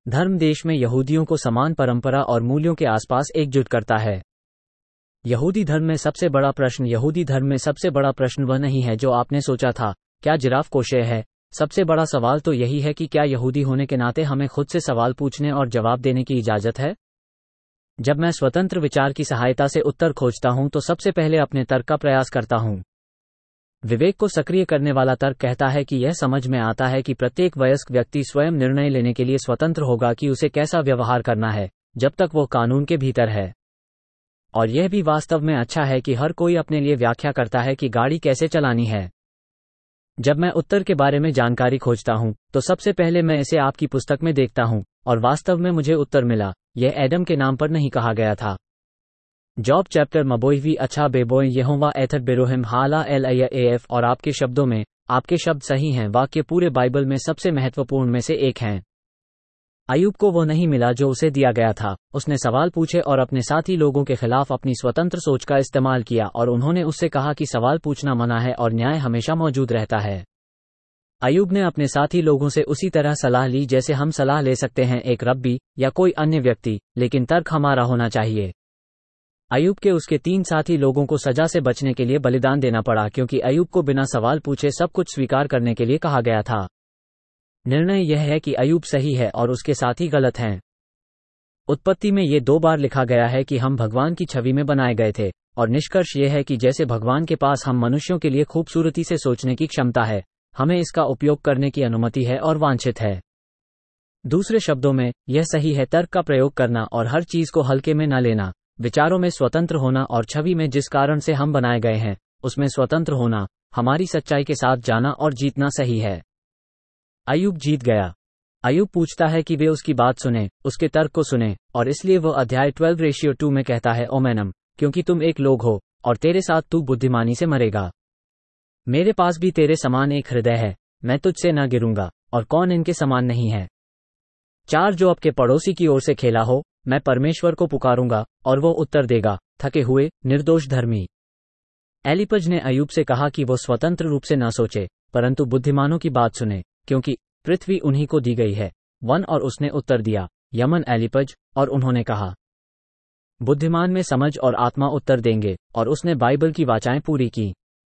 धर्म देश में यहूदियों को समान परंपरा और मूल्यों के आसपास एकजुट करता है। यहूदी धर्म में सबसे बड़ा प्रश्न वह नहीं है जो आपने सोचा था, क्या जिराफ कोशे है। सबसे बड़ा सवाल तो यही है कि क्या यहूदी होने के नाते हमें खुद से सवाल पूछने और जवाब देने की इजाजत है। जब मैं स्वतंत्र विचार की सहायता से उत्तर खोजता हूं तो सबसे पहले अपने तर्क का प्रयास करता हूं। विवेक को सक्रिय करने वाला तर्क कहता है कि यह समझ में आता है कि प्रत्येक वयस्क व्यक्ति स्वयं निर्णय लेने के लिए स्वतंत्र होगा कि उसे कैसा व्यवहार करना है, जब तक वो कानून के भीतर है। और यह भी वास्तव में अच्छा है कि हर कोई अपने लिए व्याख्या करता है कि गाड़ी कैसे चलानी है। जब मैं उत्तर के बारे में जानकारी खोजता हूं तो सबसे पहले मैं इसे आपकी पुस्तक में देखता हूं, और वास्तव में मुझे उत्तर मिला। यह एडम के नाम पर नहीं कहा गया था। जॉब चैप्टर मबोईवी अच्छा बेबोय यहोवा एथर बेरोहिम हाला एल एफ। और आपके शब्दों में, आपके शब्द सही हैं, वाक्य पूरे बाइबल में सबसे महत्वपूर्ण में से एक हैं। अय्यूब को वो नहीं मिला जो उसे दिया गया था। उसने सवाल पूछे और अपने साथी लोगों के खिलाफ अपनी स्वतंत्र सोच का इस्तेमाल किया, और उन्होंने उससे कहा कि सवाल पूछना मना है और न्याय हमेशा मौजूद रहता है। अय्यूब ने अपने साथी लोगों से उसी तरह सलाह ली जैसे हम सलाह ले सकते हैं एक रब्बी या कोई अन्य व्यक्ति, लेकिन तर्क हमारा होना चाहिए। अय्यूब के उसके 3 साथी लोगों को सजा से बचने के लिए बलिदान देना पड़ा, क्योंकि अय्यूब को बिना सवाल पूछे सब कुछ स्वीकार करने के लिए कहा गया था। निर्णय यह है कि अय्यूब सही है और उसके साथी गलत हैं। उत्पत्ति में ये 2 बार लिखा गया है कि हम भगवान की छवि में बनाए गए थे, और निष्कर्ष यह है कि जैसे भगवान के पास हम मनुष्यों के लिए खूबसूरती से सोचने की क्षमता है, हमें इसका उपयोग करने की अनुमति है और वांछित है। दूसरे शब्दों में, यह सही है तर्क का प्रयोग करना और हर चीज को हल्के में न लेना, विचारों में स्वतंत्र होना और छवि में जिस कारण से हम बनाए गए हैं उसमें स्वतंत्र होना, हमारी सच्चाई के साथ जाना और जीतना सही है। अय्यूब जीत गया। अय्यूब पूछता है कि वे उसकी बात सुने, उसके तर्क को सुने, और इसलिए वो अध्याय 12:2 में कहता है, ओमेनम, क्योंकि तुम एक लोग हो और तेरे साथ तू बुद्धिमानी से मरेगा। मेरे पास भी तेरे समान एक हृदय है, मैं तुझसे न गिरूंगा, और कौन इनके समान नहीं है। 4 जो आपके पड़ोसी की ओर से खेला हो, मैं परमेश्वर को पुकारूंगा और वो उत्तर देगा, थके हुए निर्दोष धर्मी। एलिपज ने अय्यूब से कहा कि वो स्वतंत्र रूप से न सोचे, परंतु बुद्धिमानों की बात सुने, क्योंकि पृथ्वी उन्हीं को दी गई है। 1 और उसने उत्तर दिया, यमन एलिपज, और उन्होंने कहा, बुद्धिमान में समझ और आत्मा उत्तर देंगे, और उसने बाइबल की वाचाएं पूरी की।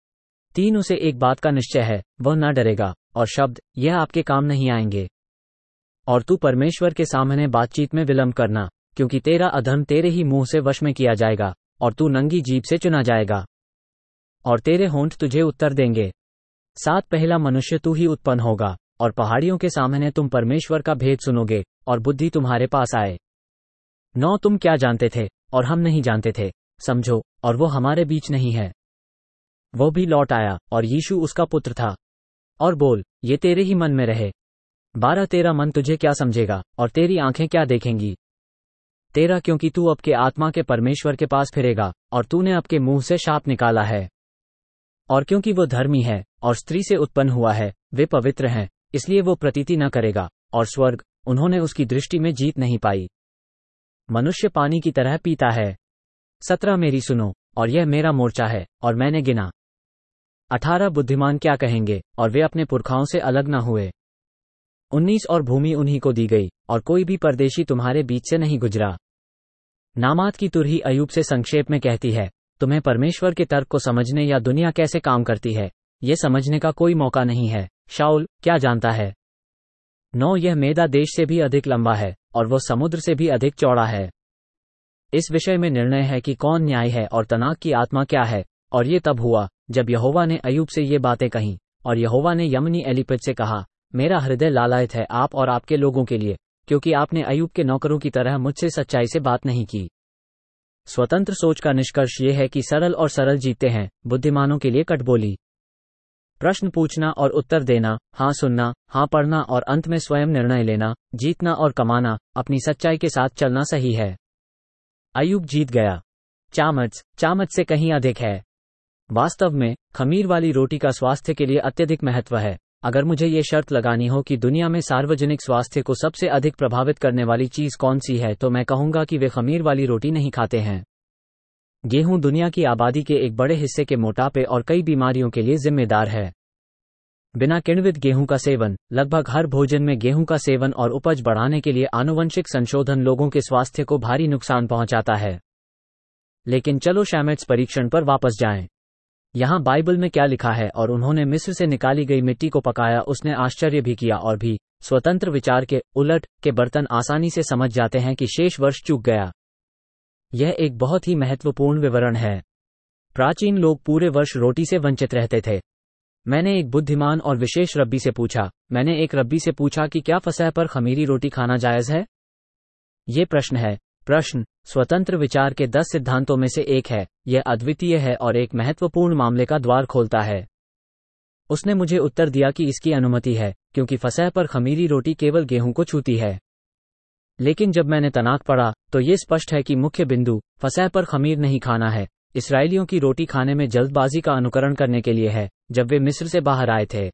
3 उसे एक बात का निश्चय है, वह न डरेगा, और शब्द, यह आपके काम नहीं आएंगे। और तू परमेश्वर के सामने बातचीत में विलंब करना, क्योंकि तेरा अधर्म तेरे ही मुंह से वश में किया जाएगा, और तू नंगी जीभ से चुना जाएगा, और तेरे होंठ तुझे उत्तर देंगे। 7 पहला मनुष्य तू ही उत्पन्न होगा, और पहाड़ियों के सामने तुम परमेश्वर का भेद सुनोगे, और बुद्धि तुम्हारे पास आए। 9 तुम क्या जानते थे, और हम नहीं जानते थे, समझो, और वो हमारे बीच नहीं है। वो भी लौट आया, और यीशु उसका पुत्र था। और बोल, ये तेरे ही मन में रहे। 12 तेरा मन तुझे क्या समझेगा, और तेरी आंखें क्या देखेंगी। तेरा, क्योंकि तू अब के आत्मा के परमेश्वर के पास फिरेगा, और तूने अब के मुंह से शाप निकाला है। और क्योंकि वो धर्मी है, और स्त्री से उत्पन्न हुआ है, वे पवित्र हैं, इसलिए वो प्रतीति न करेगा, और स्वर्ग, उन्होंने उसकी दृष्टि में जीत नहीं पाई। मनुष्य पानी की तरह पीता है। 17 मेरी सुनो, और यह मेरा मोर्चा है, और मैंने गिना। 18 बुद्धिमान क्या कहेंगे, और वे अपने पुरखाओं से अलग न हुए। 19 और भूमि उन्हीं को दी गई, और कोई भी परदेशी तुम्हारे बीच से नहीं गुजरा। नामात की तुरही अय्यूब से संक्षेप में कहती है, तुम्हें परमेश्वर के तर्क को समझने या दुनिया कैसे काम करती है, ये समझने का कोई मौका नहीं है। शाऊल क्या जानता है। 9 यह मेदा देश से भी अधिक लंबा है, और वो समुद्र से भी अधिक चौड़ा है। इस विषय में निर्णय है कि कौन न्याय है और तनाक की आत्मा क्या है। और ये तब हुआ जब यहोवा ने अय्यूब से ये बातें कहीं, और यहोवा ने यमनी एलिपज से कहा, मेरा हृदय लालायित है आप और आपके लोगों के लिए, क्योंकि आपने अय्यूब के नौकरों की तरह मुझसे सच्चाई से बात नहीं की। स्वतंत्र सोच का निष्कर्ष ये है कि सरल और सरल जीतते हैं, बुद्धिमानों के लिए कटबोली। प्रश्न पूछना और उत्तर देना, हाँ सुनना, हाँ पढ़ना, और अंत में स्वयं निर्णय लेना, जीतना और कमाना, अपनी सच्चाई के साथ चलना सही है। अय्यूब जीत गया। चामच से कहीं अधिक है। वास्तव में, खमीर वाली रोटी का स्वास्थ्य के लिए अत्यधिक महत्व है। अगर मुझे ये शर्त लगानी हो कि दुनिया में सार्वजनिक स्वास्थ्य को सबसे अधिक प्रभावित करने वाली चीज कौन सी है, तो मैं कहूंगा कि वे खमीर वाली रोटी नहीं खाते हैं। गेहूं दुनिया की आबादी के एक बड़े हिस्से के मोटापे और कई बीमारियों के लिए जिम्मेदार है। बिना किण्वित गेहूं का सेवन। लगभग हर भोजन में गेहूं का सेवन और उपज बढ़ाने के लिए आनुवंशिक संशोधन लोगों के स्वास्थ्य को भारी नुकसान पहुंचाता है। लेकिन चलो शैमेट्स परीक्षण पर वापस जाएं। यहाँ बाइबल में क्या लिखा है? और उन्होंने मिस्र से निकाली गई मिट्टी को पकाया। उसने आश्चर्य भी किया और भी। स्वतंत्र विचार के उलट के बर्तन आसानी से समझ जाते हैं कि शेष वर्ष चूक गया। यह एक बहुत ही महत्वपूर्ण विवरण है। प्राचीन लोग पूरे वर्ष रोटी से वंचित रहते थे। मैंने एक बुद्धिमान और विशेष रब्बी से पूछा कि क्या फसह पर खमीरी रोटी खाना जायज है? ये प्रश्न है। प्रश्न स्वतंत्र विचार के 10 सिद्धांतों में से एक है। यह अद्वितीय है और एक महत्वपूर्ण मामले का द्वार खोलता है। उसने मुझे उत्तर दिया कि इसकी अनुमति है, क्योंकि फसह पर खमीरी रोटी केवल गेहूं को छूती है। लेकिन जब मैंने तनाक पढ़ा, तो ये स्पष्ट है कि मुख्य बिंदु फसह पर खमीर नहीं खाना है। इसराइलियों की रोटी खाने में जल्दबाजी का अनुकरण करने के लिए है, जब वे मिस्र से बाहर आए थे।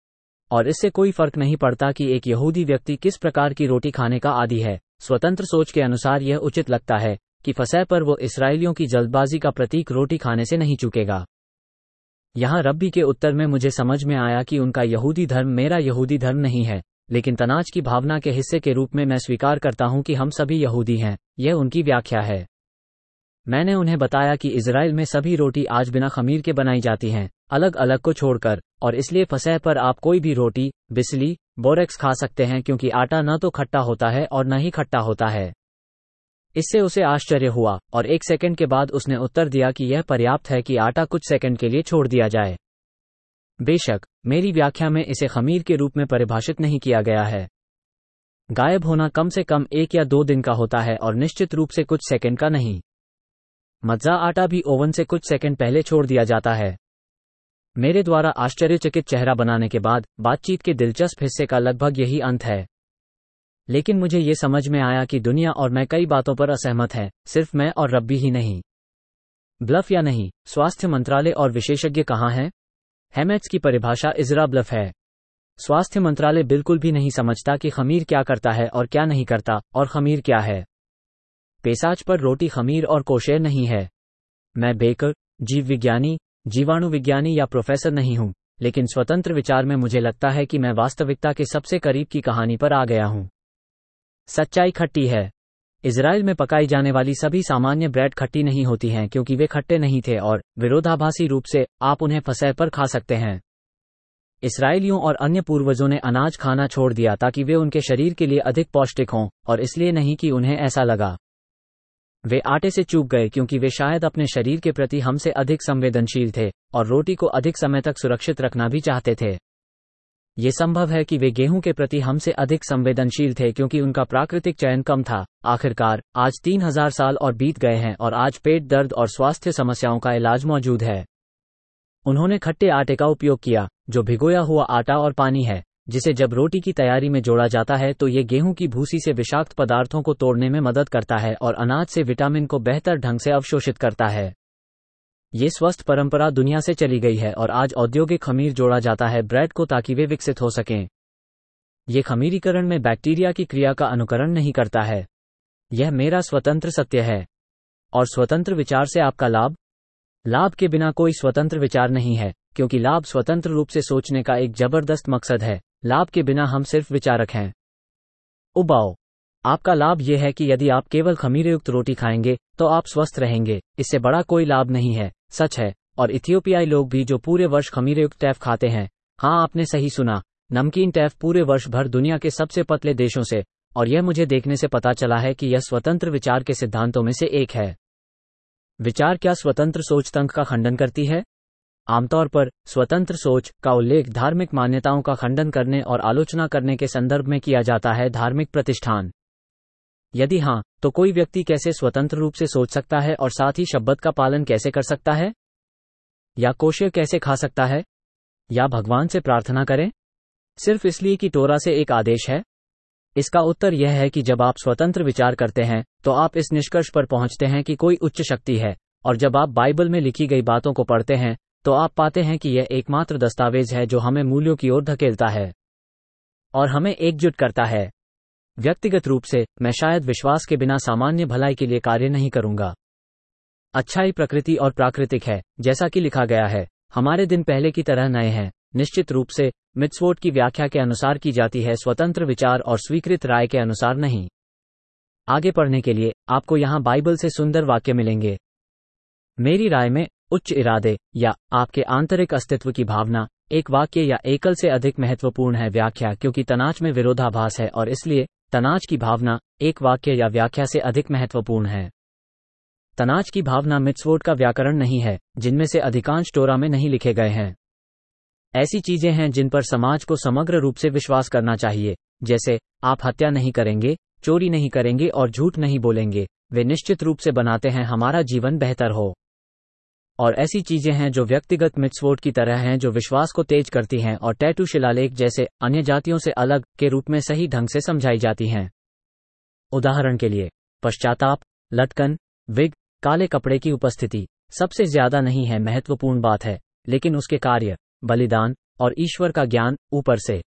और इससे कोई फर्क नहीं पड़ता कि एक यहूदी व्यक्ति किस प्रकार की रोटी खाने का आदी है। स्वतंत्र सोच के अनुसार यह उचित लगता है कि फसह पर वो इसराइलियों की जल्दबाजी का प्रतीक रोटी खाने से नहीं चूकेगा। यहाँ रब्बी के उत्तर में मुझे समझ में आया कि उनका यहूदी धर्म मेरा यहूदी धर्म नहीं है, लेकिन तनाज की भावना के हिस्से के रूप में मैं स्वीकार करता हूँ कि हम सभी यहूदी हैं। यह उनकी व्याख्या है। मैंने उन्हें बताया कि इजराइल में सभी रोटी आज बिना खमीर के बनाई जाती हैं, अलग अलग को छोड़कर, और इसलिए फसह पर आप कोई भी रोटी, बिस्ली, बोरेक्स खा सकते हैं, क्योंकि आटा न तो खट्टा होता है और न ही खट्टा होता है। इससे उसे आश्चर्य हुआ और 1 सेकंड के बाद उसने उत्तर दिया कि यह पर्याप्त है कि आटा कुछ सेकंड के लिए छोड़ दिया जाए। बेशक, मेरी व्याख्या में इसे खमीर के रूप में परिभाषित नहीं किया गया है। गायब होना कम से कम 1 या 2 दिन का होता है और निश्चित रूप से कुछ सेकंड का नहीं। मज्जा आटा भी ओवन से कुछ सेकंड पहले छोड़ दिया जाता है। मेरे द्वारा आश्चर्यचकित चेहरा बनाने के बाद बातचीत के दिलचस्प हिस्से का लगभग यही अंत है। लेकिन मुझे ये समझ में आया कि दुनिया और मैं कई बातों पर असहमत हैं, सिर्फ मैं और रब्बी ही नहीं। ब्लफ या नहीं, स्वास्थ्य मंत्रालय और विशेषज्ञ कहाँ हैं? हैमेट्स की परिभाषा इजरा ब्लफ है। स्वास्थ्य मंत्रालय बिल्कुल भी नहीं समझता कि खमीर क्या करता है और क्या नहीं करता, और खमीर क्या है। पेशाच पर रोटी खमीर और कोशेर नहीं है। मैं बेकर, जीव विज्ञानी, जीवाणु विज्ञानी या प्रोफेसर नहीं हूं, लेकिन स्वतंत्र विचार में मुझे लगता है कि मैं वास्तविकता के सबसे करीब की कहानी पर आ गया हूं। सच्चाई खट्टी है। इजराइल में पकाई जाने वाली सभी सामान्य ब्रेड खट्टी नहीं होती हैं, क्योंकि वे खट्टे नहीं थे, और विरोधाभासी रूप से आप उन्हें फसह पर खा सकते हैं। इसराइलियों और अन्य पूर्वजों ने अनाज खाना छोड़ दिया ताकि वे उनके शरीर के लिए अधिक पौष्टिक हों, और इसलिए नहीं कि उन्हें ऐसा लगा। वे आटे से चूक गए क्योंकि वे शायद अपने शरीर के प्रति हमसे अधिक संवेदनशील थे और रोटी को अधिक समय तक सुरक्षित रखना भी चाहते थे। ये संभव है कि वे गेहूं के प्रति हमसे अधिक संवेदनशील थे क्योंकि उनका प्राकृतिक चयन कम था। आखिरकार, आज 3000 साल और बीत गए हैं और आज पेट दर्द और स्वास्थ्य समस्याओं का इलाज मौजूद है। उन्होंने खट्टे आटे का उपयोग किया, जो भिगोया हुआ आटा और पानी है, जिसे जब रोटी की तैयारी में जोड़ा जाता है तो ये गेहूं की भूसी से विषाक्त पदार्थों को तोड़ने में मदद करता है और अनाज से विटामिन को बेहतर ढंग से अवशोषित करता है। ये स्वस्थ परंपरा दुनिया से चली गई है और आज औद्योगिक खमीर जोड़ा जाता है ब्रेड को ताकि वे विकसित हो सकें। ये खमीरीकरण में बैक्टीरिया की क्रिया का अनुकरण नहीं करता है। यह मेरा स्वतंत्र सत्य है। और स्वतंत्र विचार से आपका लाभ? लाभ के बिना कोई स्वतंत्र विचार नहीं है, क्योंकि लाभ स्वतंत्र रूप से सोचने का एक जबरदस्त मकसद है। लाभ के बिना हम सिर्फ विचारक हैं। उबाओ। आपका लाभ यह है कि यदि आप केवल खमीरयुक्त रोटी खाएंगे तो आप स्वस्थ रहेंगे। इससे बड़ा कोई लाभ नहीं है। सच है। और इथियोपियाई लोग भी जो पूरे वर्ष खमीरयुक्त टैफ खाते हैं। हाँ, आपने सही सुना, नमकीन टैफ पूरे वर्ष भर दुनिया के सबसे पतले देशों से। और यह मुझे देखने से पता चला है कि यह स्वतंत्र विचार के सिद्धांतों में से एक है। विचार क्या स्वतंत्र सोच तंत्र का खंडन करती है? आमतौर पर स्वतंत्र सोच का उल्लेख धार्मिक मान्यताओं का खंडन करने और आलोचना करने के संदर्भ में किया जाता है। धार्मिक प्रतिष्ठान? यदि हाँ, तो कोई व्यक्ति कैसे स्वतंत्र रूप से सोच सकता है और साथ ही शब्द का पालन कैसे कर सकता है? या कोशेर कैसे खा सकता है? या भगवान से प्रार्थना करें सिर्फ इसलिए कि तोरा से एक आदेश है? इसका उत्तर यह है कि जब आप स्वतंत्र विचार करते हैं तो आप इस निष्कर्ष पर पहुंचते हैं कि कोई उच्च शक्ति है, और जब आप बाइबल में लिखी गई बातों को पढ़ते हैं तो आप पाते हैं कि यह एकमात्र दस्तावेज है जो हमें मूल्यों की ओर धकेलता है और हमें एकजुट करता है। व्यक्तिगत रूप से, मैं शायद विश्वास के बिना सामान्य भलाई के लिए कार्य नहीं करूंगा। अच्छाई प्रकृति और प्राकृतिक है, जैसा कि लिखा गया है। हमारे दिन पहले की तरह नए हैं। निश्चित रूप से, मित्सवोट की व्याख्या के अनुसार की जाती है, स्वतंत्र विचार और स्वीकृत राय के अनुसार नहीं। आगे पढ़ने के लिए आपको यहाँ बाइबल से सुंदर वाक्य मिलेंगे। मेरी राय में उच्च इरादे या आपके आंतरिक अस्तित्व की भावना एक वाक्य या एकल से अधिक महत्वपूर्ण है व्याख्या, क्योंकि तनाच में विरोधाभास है और इसलिए तनाच की भावना एक वाक्य या व्याख्या से अधिक महत्वपूर्ण है। तनाच की भावना मित्सवोट का व्याकरण नहीं है, जिनमें से अधिकांश टोरा में नहीं लिखे गए हैं। ऐसी चीजें हैं जिन पर समाज को समग्र रूप से विश्वास करना चाहिए, जैसे आप हत्या नहीं करेंगे, चोरी नहीं करेंगे और झूठ नहीं बोलेंगे। वे निश्चित रूप से बनाते हैं हमारा जीवन बेहतर हो। और ऐसी चीजें हैं जो व्यक्तिगत मित्सवोट की तरह हैं, जो विश्वास को तेज करती हैं और टैटू शिलालेख जैसे अन्य जातियों से अलग के रूप में सही ढंग से समझाई जाती हैं। उदाहरण के लिए पश्चाताप, लटकन, विग, काले कपड़े की उपस्थिति सबसे ज्यादा नहीं है महत्वपूर्ण बात है, लेकिन उसके कार्य, बलिदान और ईश्वर का ज्ञान ऊपर से।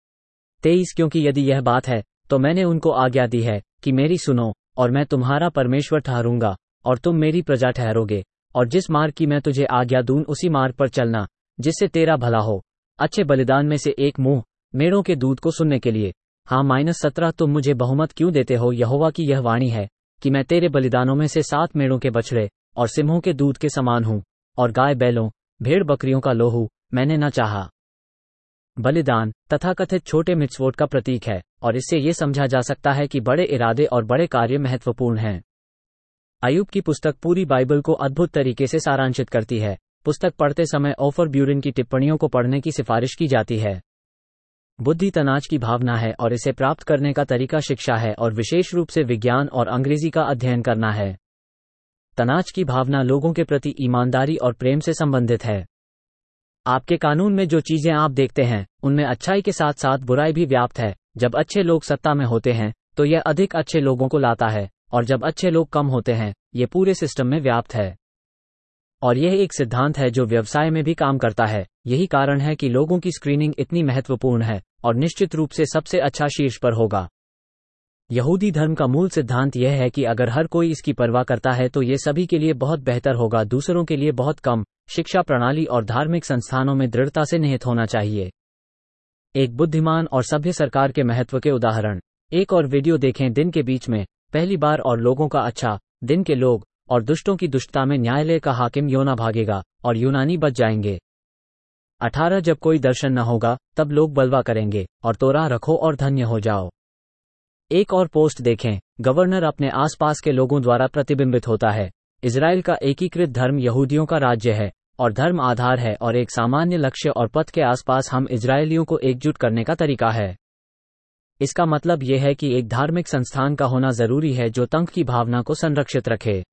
23 क्योंकि यदि यह बात है तो मैंने उनको आज्ञा दी है कि मेरी सुनो, और मैं तुम्हारा परमेश्वर ठहरूंगा और तुम मेरी प्रजा ठहरोगे, और जिस मार्ग की मैं तुझे आज्ञा दूं उसी मार्ग पर चलना, जिससे तेरा भला हो। अच्छे बलिदान में से एक मुंह मेढ़ों के दूध को सुनने के लिए। हाँ -17 तुम मुझे बहुमत क्यों देते हो? यहोवा की यह वाणी है कि मैं तेरे बलिदानों में से 7 मेढ़ों के बछड़े और सिंहों के दूध के समान हूँ, और गाय बैलों भेड़ बकरियों का लोहू मैंने न चाहा। बलिदान तथाकथित छोटे मित्सवोट का प्रतीक है, और इससे ये समझा जा सकता है कि बड़े इरादे और बड़े कार्य महत्वपूर्ण हैं। अय्यूब की पुस्तक पूरी बाइबल को अद्भुत तरीके से सारांशित करती है। पुस्तक पढ़ते समय ओफर ब्यूरिन की टिप्पणियों को पढ़ने की सिफारिश की जाती है। बुद्धि तनाच की भावना है और इसे प्राप्त करने का तरीका शिक्षा है, और विशेष रूप से विज्ञान और अंग्रेजी का अध्ययन करना है। तनाच की भावना लोगों के प्रति ईमानदारी और प्रेम से संबंधित है। आपके कानून में जो चीजें आप देखते हैं उनमें अच्छाई के साथ साथ बुराई भी व्याप्त है। जब अच्छे लोग सत्ता में होते हैं तो यह अधिक अच्छे लोगों को लाता है, और जब अच्छे लोग कम होते हैं ये पूरे सिस्टम में व्याप्त है। और यह एक सिद्धांत है जो व्यवसाय में भी काम करता है। यही कारण है कि लोगों की स्क्रीनिंग इतनी महत्वपूर्ण है, और निश्चित रूप से सबसे अच्छा शीर्ष पर होगा। यहूदी धर्म का मूल सिद्धांत यह है कि अगर हर कोई इसकी परवाह करता है तो ये सभी के लिए बहुत बेहतर होगा, दूसरों के लिए बहुत कम। शिक्षा प्रणाली और धार्मिक संस्थानों में दृढ़ता से निहित होना चाहिए। एक बुद्धिमान और सभ्य सरकार के महत्व के उदाहरण। एक और वीडियो देखें। दिन के बीच में पहली बार और लोगों का अच्छा, दिन के लोग और दुष्टों की दुष्टता में न्यायालय का हाकिम योना भागेगा और यूनानी बच जाएंगे। 18 जब कोई दर्शन न होगा तब लोग बलवा करेंगे, और तोरा रखो और धन्य हो जाओ। एक और पोस्ट देखें। गवर्नर अपने आसपास के लोगों द्वारा प्रतिबिंबित होता है। इजराइल का एकीकृत धर्म यहूदियों का राज्य है, और धर्म आधार है और एक सामान्य लक्ष्य और पथ के आसपास हम इजरायलियों को एकजुट करने का तरीका है। इसका मतलब यह है कि एक धार्मिक संस्थान का होना जरूरी है जो तंग की भावना को संरक्षित रखे।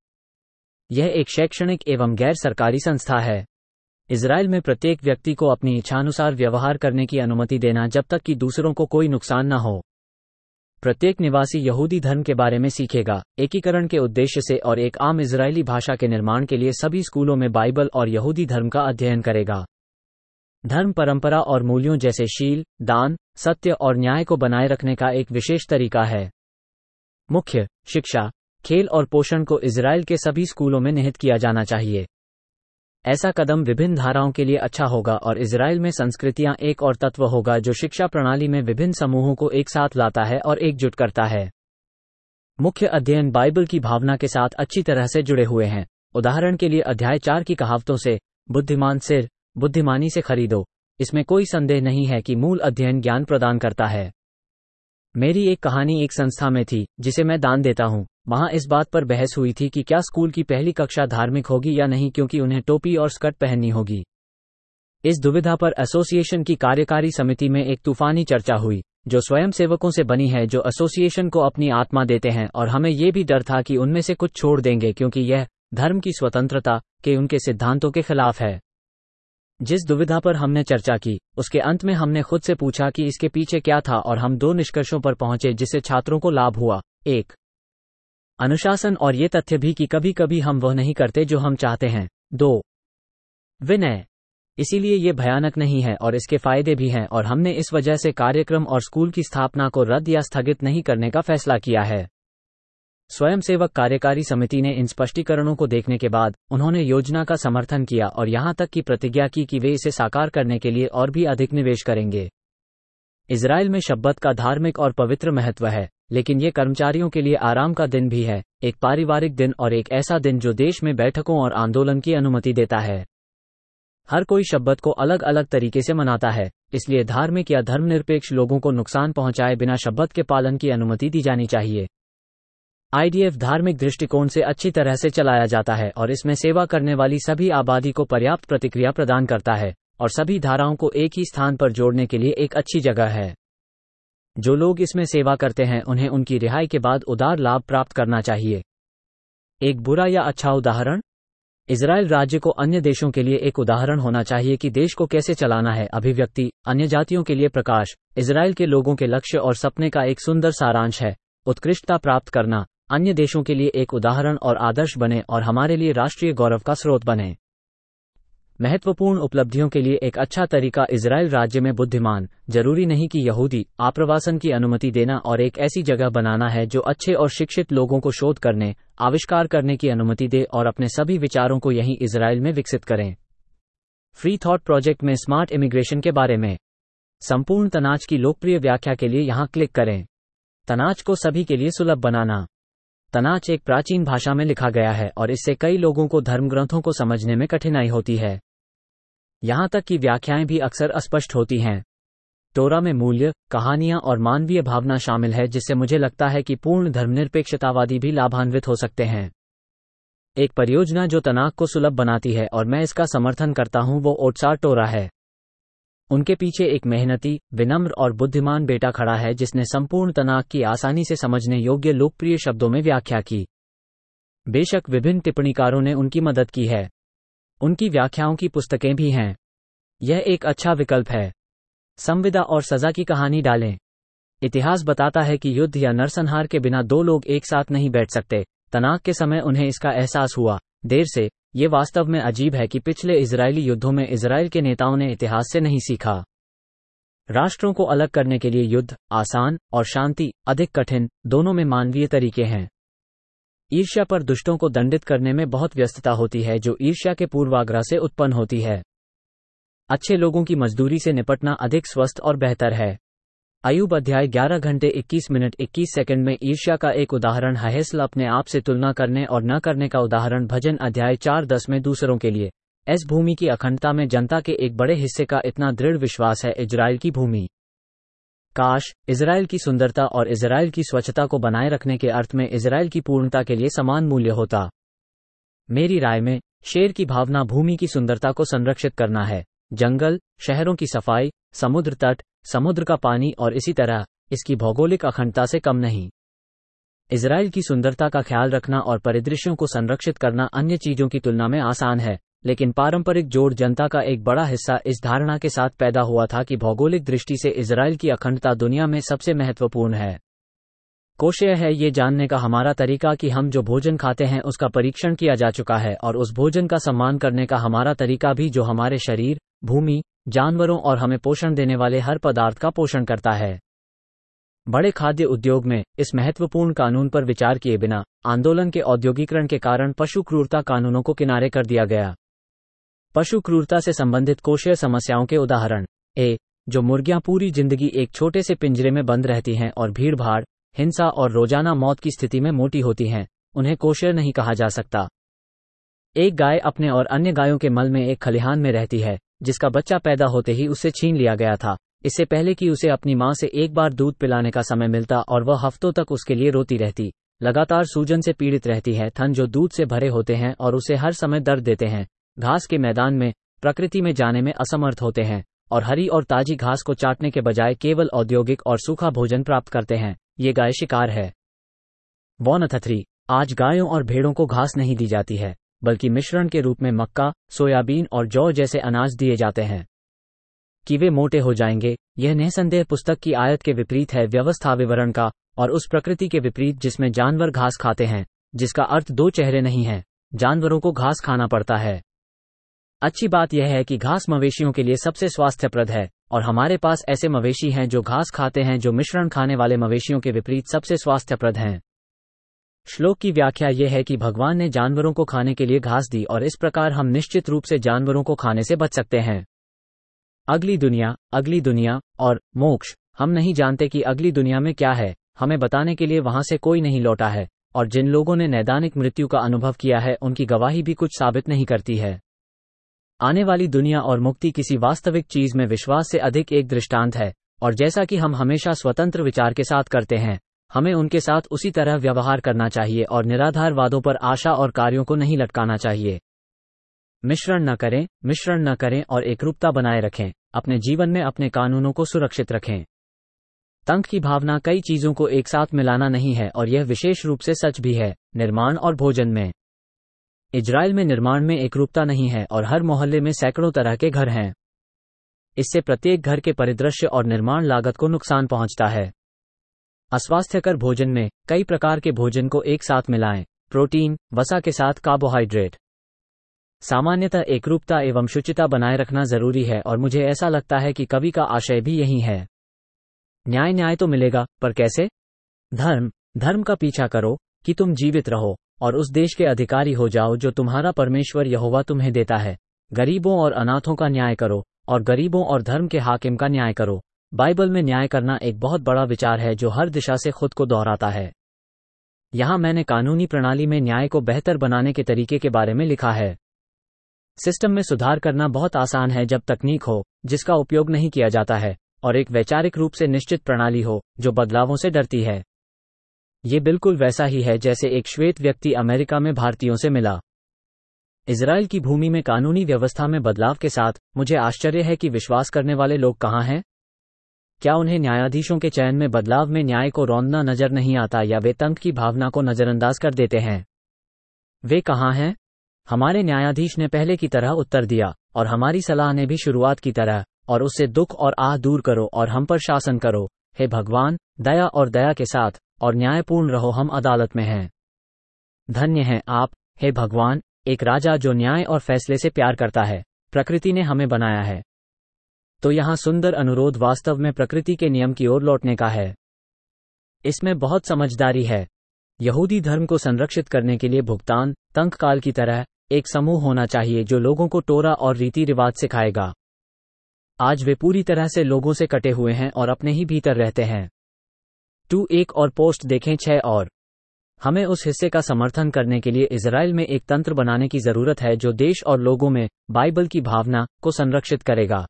यह एक शैक्षणिक एवं गैर सरकारी संस्था है। इजराइल में प्रत्येक व्यक्ति को अपनी इच्छानुसार व्यवहार करने की अनुमति देना जब तक कि दूसरों को कोई नुकसान न हो। प्रत्येक निवासी यहूदी धर्म के बारे में सीखेगा, एकीकरण के उद्देश्य से, और एक आम इजरायली भाषा के निर्माण के लिए सभी स्कूलों में बाइबल और यहूदी धर्म का अध्ययन करेगा। धर्म परंपरा और मूल्यों जैसे शील, दान, सत्य और न्याय को बनाए रखने का एक विशेष तरीका है। मुख्य शिक्षा, खेल और पोषण को इजराइल के सभी स्कूलों में निहित किया जाना चाहिए। ऐसा कदम विभिन्न धाराओं के लिए अच्छा होगा, और इजराइल में संस्कृतियां एक और तत्व होगा जो शिक्षा प्रणाली में विभिन्न समूहों को एक साथ लाता है और एकजुट करता है। मुख्य अध्ययन बाइबल की भावना के साथ अच्छी तरह से जुड़े हुए हैं। उदाहरण के लिए अध्याय 4 की कहावतों से, बुद्धिमान सिर बुद्धिमानी से खरीदो। इसमें कोई संदेह नहीं है कि मूल अध्ययन ज्ञान प्रदान करता है। मेरी एक कहानी एक संस्था में थी जिसे मैं दान देता हूँ। वहाँ इस बात पर बहस हुई थी कि क्या स्कूल की पहली कक्षा धार्मिक होगी या नहीं, क्योंकि उन्हें टोपी और स्कर्ट पहननी होगी। इस दुविधा पर एसोसिएशन की कार्यकारी समिति में एक तूफानी चर्चा हुई, जो स्वयंसेवकों से बनी है जो एसोसिएशन को अपनी आत्मा देते हैं, और हमें ये भी डर था कि उनमें से कुछ छोड़ देंगे क्योंकि यह धर्म की स्वतंत्रता के उनके सिद्धांतों के खिलाफ है। जिस दुविधा पर हमने चर्चा की, उसके अंत में हमने खुद से पूछा कि इसके पीछे क्या था, और हम 2 निष्कर्षों पर पहुंचे जिससे छात्रों को लाभ हुआ। 1. अनुशासन, और ये तथ्य भी कि कभी कभी हम वह नहीं करते जो हम चाहते हैं। 2. विनय। इसीलिए ये भयानक नहीं है और इसके फायदे भी हैं, और हमने इस वजह से कार्यक्रम और स्कूल की स्थापना को रद्द या स्थगित नहीं करने का फैसला किया है। स्वयंसेवक कार्यकारी समिति ने इन स्पष्टीकरणों को देखने के बाद उन्होंने योजना का समर्थन किया और यहां तक की प्रतिज्ञा की कि वे इसे साकार करने के लिए और भी अधिक निवेश करेंगे। इजराइल में शब्बत का धार्मिक और पवित्र महत्व है, लेकिन ये कर्मचारियों के लिए आराम का दिन भी है, एक पारिवारिक दिन और एक ऐसा दिन जो देश में बैठकों और आंदोलन की अनुमति देता है। हर कोई शब्बत को अलग अलग तरीके से मनाता है, इसलिए धार्मिक या धर्मनिरपेक्ष लोगों को नुकसान पहुंचाए बिना शब्बत के पालन की अनुमति दी जानी चाहिए। IDF धार्मिक दृष्टिकोण से अच्छी तरह से चलाया जाता है और इसमें सेवा करने वाली सभी आबादी को पर्याप्त प्रतिक्रिया प्रदान करता है और सभी धाराओं को एक ही स्थान पर जोड़ने के लिए एक अच्छी जगह है। जो लोग इसमें सेवा करते हैं उन्हें उनकी रिहाई के बाद उदार लाभ प्राप्त करना चाहिए। एक बुरा या अच्छा उदाहरण, इजराइल राज्य को अन्य देशों के लिए एक उदाहरण होना चाहिए कि देश को कैसे चलाना है। अभिव्यक्ति, अन्य जातियों के लिए प्रकाश, इजराइल के लोगों के लक्ष्य और सपने का एक सुंदर सारांश है। उत्कृष्टता प्राप्त करना, अन्य देशों के लिए एक उदाहरण और आदर्श बने और हमारे लिए राष्ट्रीय गौरव का स्रोत बने। महत्वपूर्ण उपलब्धियों के लिए एक अच्छा तरीका इजराइल राज्य में बुद्धिमान, जरूरी नहीं कि यहूदी, आप्रवासन की अनुमति देना और एक ऐसी जगह बनाना है जो अच्छे और शिक्षित लोगों को शोध करने, आविष्कार करने की अनुमति दे और अपने सभी विचारों को यहीं इजराइल में विकसित करें। फ्री थॉट प्रोजेक्ट में स्मार्ट इमिग्रेशन के बारे में संपूर्ण तनाज की लोकप्रिय व्याख्या के लिए यहां क्लिक करें। तनाज को सभी के लिए सुलभ बनाना। तनाज एक प्राचीन भाषा में लिखा गया है और इससे कई लोगों को धर्मग्रंथों को समझने में कठिनाई होती है। यहां तक कि व्याख्याएं भी अक्सर अस्पष्ट होती हैं। तोरा में मूल्य, कहानियां और मानवीय भावना शामिल है जिससे मुझे लगता है कि पूर्ण धर्मनिरपेक्षतावादी भी लाभान्वित हो सकते हैं। एक परियोजना जो तनाक को सुलभ बनाती है और मैं इसका समर्थन करता हूं वो ओट्सार टोरा है। उनके पीछे एक मेहनती, विनम्र और बुद्धिमान बेटा खड़ा है जिसने संपूर्ण तनाक की आसानी से समझने योग्य लोकप्रिय शब्दों में व्याख्या की। बेशक विभिन्न टिप्पणीकारों ने उनकी मदद की है। उनकी व्याख्याओं की पुस्तकें भी हैं। यह एक अच्छा विकल्प है। संविदा और सजा की कहानी डालें। इतिहास बताता है कि युद्ध या नरसंहार के बिना दो लोग एक साथ नहीं बैठ सकते। तनाक के समय उन्हें इसका एहसास हुआ। देर से, ये वास्तव में अजीब है कि पिछले इजरायली युद्धों में इजराइल के नेताओं ने इतिहास से नहीं सीखा। राष्ट्रों को अलग करने के लिए युद्ध, आसान, और शांति, अधिक कठिन, दोनों में मानवीय तरीके हैं। ईर्ष्या पर दुष्टों को दंडित करने में बहुत व्यस्तता होती है जो ईर्ष्या के पूर्वाग्रह से उत्पन्न होती है। अच्छे लोगों की मजदूरी से निपटना अधिक स्वस्थ और बेहतर है। अय्यूब अध्याय 11 घंटे 21 मिनट 21 सेकंड में ईर्ष्या का एक उदाहरण हहेस्ल अपने आप से तुलना करने और न करने का उदाहरण भजन अध्याय 4:10 में दूसरों के लिए इस भूमि की अखंडता में जनता के एक बड़े हिस्से का इतना दृढ़ विश्वास है। इजराइल की भूमि। काश इजराइल की सुंदरता और इजराइल की स्वच्छता को बनाए रखने के अर्थ में इजराइल की पूर्णता के लिए समान मूल्य होता। मेरी राय में शेर की भावना भूमि की सुंदरता को संरक्षित करना है। जंगल, शहरों की सफाई, समुद्र तट, समुद्र का पानी और इसी तरह इसकी भौगोलिक अखंडता से कम नहीं। इजराइल की सुंदरता का ख्याल रखना और परिदृश्यों को संरक्षित करना अन्य चीजों की तुलना में आसान है, लेकिन पारंपरिक जोड़ जनता का एक बड़ा हिस्सा इस धारणा के साथ पैदा हुआ था कि भौगोलिक दृष्टि से इजराइल की अखंडता दुनिया में सबसे महत्वपूर्ण है। कोशेय है ये जानने का हमारा तरीका कि हम जो भोजन खाते हैं उसका परीक्षण किया जा चुका है और उस भोजन का सम्मान करने का हमारा तरीका भी जो हमारे शरीर, भूमि, जानवरों और हमें पोषण देने वाले हर पदार्थ का पोषण करता है। बड़े खाद्य उद्योग में इस महत्वपूर्ण कानून पर विचार किए बिना आंदोलन के औद्योगिकरण के कारण पशु क्रूरता कानूनों को किनारे कर दिया गया। पशु क्रूरता से संबंधित कोशेय समस्याओं के उदाहरण जो मुर्गियां पूरी जिंदगी एक छोटे से पिंजरे में बंद रहती हैं और भीड़-भाड़, हिंसा और रोजाना मौत की स्थिति में मोटी होती हैं, उन्हें कोशेय नहीं कहा जा सकता। एक गाय अपने और अन्य गायों के मल में एक खलिहान में रहती है जिसका बच्चा पैदा होते ही उससे छीन लिया गया था, इससे पहले कि उसे अपनी मां से एक बार दूध पिलाने का समय मिलता, और वह हफ्तों तक उसके लिए रोती रहती, लगातार सूजन से पीड़ित रहती है, थन जो दूध से भरे होते हैं और उसे हर समय दर्द देते हैं, घास के मैदान में प्रकृति में जाने में असमर्थ होते हैं और हरी और ताजी घास को चाटने के बजाय केवल औद्योगिक और सूखा भोजन प्राप्त करते हैं। ये गाय शिकार है। वोनथथ्री, आज गायों और भेड़ों को घास नहीं दी जाती है, बल्कि मिश्रण के रूप में मक्का, सोयाबीन और जौ जैसे अनाज दिए जाते हैं कि वे मोटे हो जाएंगे। यह निसंदेह पुस्तक की आयत के विपरीत है, व्यवस्था विवरण का, और उस प्रकृति के विपरीत जिसमें जानवर घास खाते हैं, जिसका अर्थ दो चेहरे नहीं है। जानवरों को घास खाना पड़ता है। अच्छी बात यह है कि घास मवेशियों के लिए सबसे स्वास्थ्यप्रद है, और हमारे पास ऐसे मवेशी हैं जो घास खाते हैं जो मिश्रण खाने वाले मवेशियों के विपरीत सबसे स्वास्थ्यप्रद हैं। श्लोक की व्याख्या यह है कि भगवान ने जानवरों को खाने के लिए घास दी और इस प्रकार हम निश्चित रूप से जानवरों को खाने से बच सकते हैं। अगली दुनिया और मोक्ष। हम नहीं जानते कि अगली दुनिया में क्या है, हमें बताने के लिए वहां से कोई नहीं लौटा है, और जिन लोगों ने नैदानिक मृत्यु का अनुभव किया है उनकी गवाही भी कुछ साबित नहीं करती है। आने वाली दुनिया और मुक्ति किसी वास्तविक चीज में विश्वास से अधिक एक दृष्टांत है, और जैसा कि हम हमेशा स्वतंत्र विचार के साथ करते हैं, हमें उनके साथ उसी तरह व्यवहार करना चाहिए और निराधार वादों पर आशा और कार्यों को नहीं लटकाना चाहिए। मिश्रण न करें और एकरूपता बनाए रखें। अपने जीवन में अपने कानूनों को सुरक्षित रखें। तंक की भावना कई चीजों को एक साथ मिलाना नहीं है, और यह विशेष रूप से सच भी है निर्माण और भोजन में। इजराइल में निर्माण में एकरूपता नहीं है और हर मोहल्ले में सैकड़ों तरह के घर हैं। इससे प्रत्येक घर के परिदृश्य और निर्माण लागत को नुकसान पहुंचता है। अस्वास्थ्यकर भोजन में कई प्रकार के भोजन को एक साथ मिलाएं, प्रोटीन, वसा के साथ कार्बोहाइड्रेट। सामान्यतः एकरूपता एवं शुचिता बनाए रखना जरूरी है, और मुझे ऐसा लगता है कि कवि का आशय भी यही है। न्याय तो मिलेगा, पर कैसे? धर्म का पीछा करो कि तुम जीवित रहो और उस देश के अधिकारी हो जाओ जो तुम्हारा परमेश्वर यहोवा तुम्हें देता है। गरीबों और अनाथों का न्याय करो, और गरीबों और धर्म के हाकिम का न्याय करो। बाइबल में न्याय करना एक बहुत बड़ा विचार है जो हर दिशा से खुद को दोहराता है। यहाँ मैंने कानूनी प्रणाली में न्याय को बेहतर बनाने के तरीके के बारे में लिखा है। सिस्टम में सुधार करना बहुत आसान है जब तकनीक हो जिसका उपयोग नहीं किया जाता है, और एक वैचारिक रूप से निश्चित प्रणाली हो जो बदलावों से डरती है। ये बिल्कुल वैसा ही है जैसे एक श्वेत व्यक्ति अमेरिका में भारतीयों से मिला। इजराइल की भूमि में कानूनी व्यवस्था में बदलाव के साथ मुझे आश्चर्य है कि विश्वास करने वाले लोग कहाँ हैं? क्या उन्हें न्यायाधीशों के चयन में बदलाव में न्याय को रौंदना नजर नहीं आता, या वे तंक की भावना को नजरअंदाज कर देते हैं? वे कहाँ हैं? हमारे न्यायाधीश ने पहले की तरह उत्तर दिया, और हमारी सलाह ने भी शुरुआत की तरह, और उससे दुख और आह दूर करो और हम पर शासन करो। हे भगवान, दया और दया के साथ और न्यायपूर्ण रहो, हम अदालत में हैं। धन्य हैं आप, हे भगवान, एक राजा जो न्याय और फैसले से प्यार करता है। प्रकृति ने हमें बनाया है। तो यहाँ सुंदर अनुरोध वास्तव में प्रकृति के नियम की ओर लौटने का है। इसमें बहुत समझदारी है। यहूदी धर्म को संरक्षित करने के लिए भुगतान तंक काल की तरह एक समूह होना चाहिए जो लोगों को टोरा और रीति रिवाज सिखाएगा। आज वे पूरी तरह से लोगों से कटे हुए हैं और अपने ही भीतर रहते हैं। 1 और पोस्ट देखें 6 और। हमें उस हिस्से का समर्थन करने के लिए इजराइल में एक तंत्र बनाने की जरूरत है जो देश और लोगों में बाइबल की भावना को संरक्षित करेगा।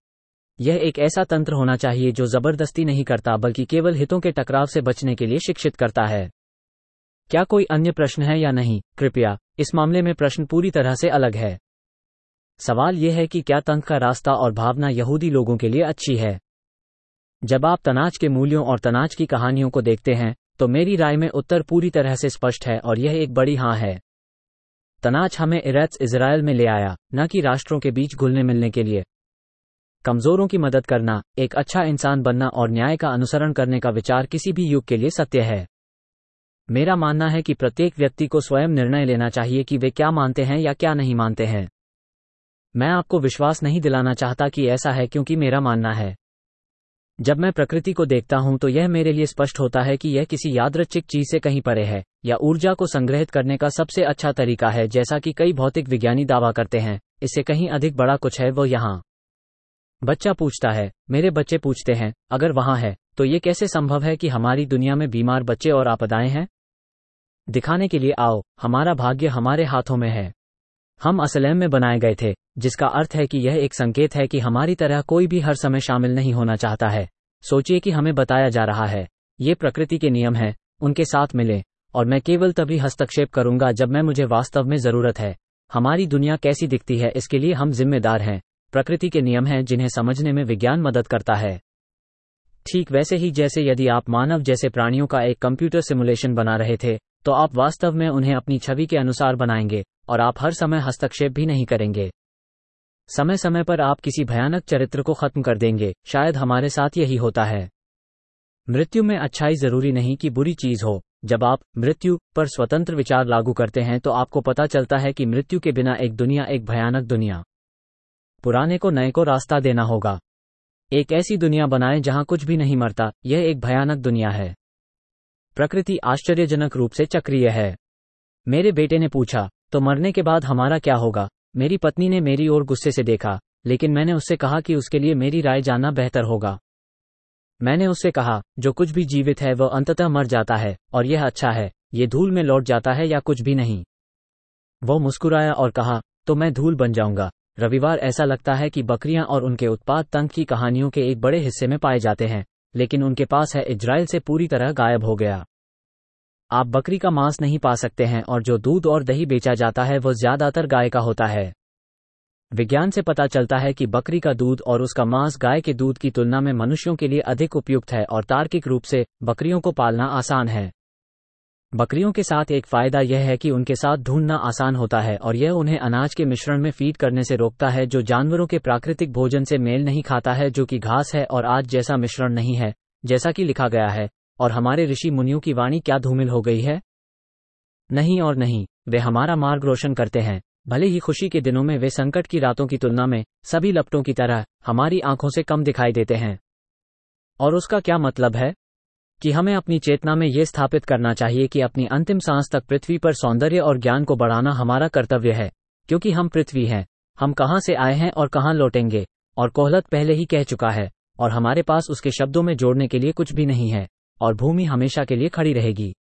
यह एक ऐसा तंत्र होना चाहिए जो जबरदस्ती नहीं करता बल्कि केवल हितों के टकराव से बचने के लिए शिक्षित करता है। क्या कोई अन्य प्रश्न है या नहीं? कृपया, इस मामले में प्रश्न पूरी तरह से अलग है। सवाल यह है कि क्या तंत्र का रास्ता और भावना यहूदी लोगों के लिए अच्छी है? जब आप तनाज के मूल्यों और तनाज की कहानियों को देखते हैं तो मेरी राय में उत्तर पूरी तरह से स्पष्ट है, और यह एक बड़ी हाँ है। तनाज हमें इरेत्स इजराइल में ले आया, न कि राष्ट्रों के बीच घुलने मिलने के लिए। कमजोरों की मदद करना, एक अच्छा इंसान बनना और न्याय का अनुसरण करने का विचार किसी भी युग के लिए सत्य है। मेरा मानना है कि प्रत्येक व्यक्ति को स्वयं निर्णय लेना चाहिए कि वे क्या मानते हैं या क्या नहीं मानते हैं। मैं आपको विश्वास नहीं दिलाना चाहता कि ऐसा है, क्योंकि मेरा मानना है। जब मैं प्रकृति को देखता हूं तो यह मेरे लिए स्पष्ट होता है कि यह किसी यादृच्छिक चीज से कहीं परे है, या ऊर्जा को संग्रहित करने का सबसे अच्छा तरीका है, जैसा कि कई भौतिक विज्ञानी दावा करते हैं। इससे कहीं अधिक बड़ा कुछ है, वो यहाँ। बच्चा पूछता है, मेरे बच्चे पूछते हैं, अगर वहां है तो ये कैसे संभव है कि हमारी दुनिया में बीमार बच्चे और आपदाएं हैं? दिखाने के लिए आओ, हमारा भाग्य हमारे हाथों में है। हम असलैम में बनाए गए थे, जिसका अर्थ है कि यह एक संकेत है कि हमारी तरह कोई भी हर समय शामिल नहीं होना चाहता है। सोचिए कि हमें बताया जा रहा है, ये प्रकृति के नियम हैं, उनके साथ मिले, और मैं केवल तभी हस्तक्षेप करूंगा जब मैं मुझे वास्तव में जरूरत है। हमारी दुनिया कैसी दिखती है इसके लिए हम जिम्मेदार हैं। प्रकृति के नियम हैं जिन्हें समझने में विज्ञान मदद करता है। ठीक वैसे ही जैसे यदि आप मानव जैसे प्राणियों का एक कंप्यूटर सिमुलेशन बना रहे थे, तो आप वास्तव में उन्हें अपनी छवि के अनुसार बनाएंगे, और आप हर समय हस्तक्षेप भी नहीं करेंगे। समय समय पर आप किसी भयानक चरित्र को खत्म कर देंगे। शायद हमारे साथ यही होता है। मृत्यु में अच्छाई जरूरी नहीं कि बुरी चीज हो। जब आप मृत्यु पर स्वतंत्र विचार लागू करते हैं तो आपको पता चलता है कि मृत्यु के बिना एक दुनिया एक भयानक दुनिया। पुराने को नए को रास्ता देना होगा। एक ऐसी दुनिया बनाएं जहां कुछ भी नहीं मरता। यह एक भयानक दुनिया है। प्रकृति आश्चर्यजनक रूप से चक्रीय है। मेरे बेटे ने पूछा, तो मरने के बाद हमारा क्या होगा? मेरी पत्नी ने मेरी ओर गुस्से से देखा, लेकिन मैंने उससे कहा कि उसके लिए मेरी राय जानना बेहतर होगा। मैंने उससे कहा, जो कुछ भी जीवित है वह अंततः मर जाता है, और यह अच्छा है, ये धूल में लौट जाता है या कुछ भी नहीं। वो मुस्कुराया और कहा, तो मैं धूल बन जाऊंगा। रविवार ऐसा लगता है कि बकरियां और उनके उत्पाद तंग की कहानियों के एक बड़े हिस्से में पाए जाते हैं, लेकिन उनके पास है इजराइल से पूरी तरह गायब हो गया। आप बकरी का मांस नहीं पा सकते हैं, और जो दूध और दही बेचा जाता है वह ज्यादातर गाय का होता है। विज्ञान से पता चलता है कि बकरी का दूध और उसका मांस गाय के दूध की तुलना में मनुष्यों के लिए अधिक उपयुक्त है, और तार्किक रूप से बकरियों को पालना आसान है। बकरियों के साथ एक फायदा यह है कि उनके साथ ढूंढना आसान होता है, और यह उन्हें अनाज के मिश्रण में फीड करने से रोकता है जो जानवरों के प्राकृतिक भोजन से मेल नहीं खाता है, जो कि घास है और आज जैसा मिश्रण नहीं है, जैसा कि लिखा गया है। और हमारे ऋषि मुनियों की वाणी क्या धूमिल हो गई है? नहीं और नहीं, वे हमारा मार्ग रोशन करते हैं। भले ही खुशी के दिनों में वे संकट की रातों की तुलना में सभी लपटों की तरह हमारी आंखों से कम दिखाई देते हैं। और उसका क्या मतलब है? कि हमें अपनी चेतना में यह स्थापित करना चाहिए कि अपनी अंतिम सांस तक पृथ्वी पर सौंदर्य और ज्ञान को बढ़ाना हमारा कर्तव्य है, क्योंकि हम पृथ्वी हैं। हम कहां से आए हैं और कहां लौटेंगे, और कोहलत पहले ही कह चुका है, और हमारे पास उसके शब्दों में जोड़ने के लिए कुछ भी नहीं है, और भूमि हमेशा के लिए खड़ी रहेगी।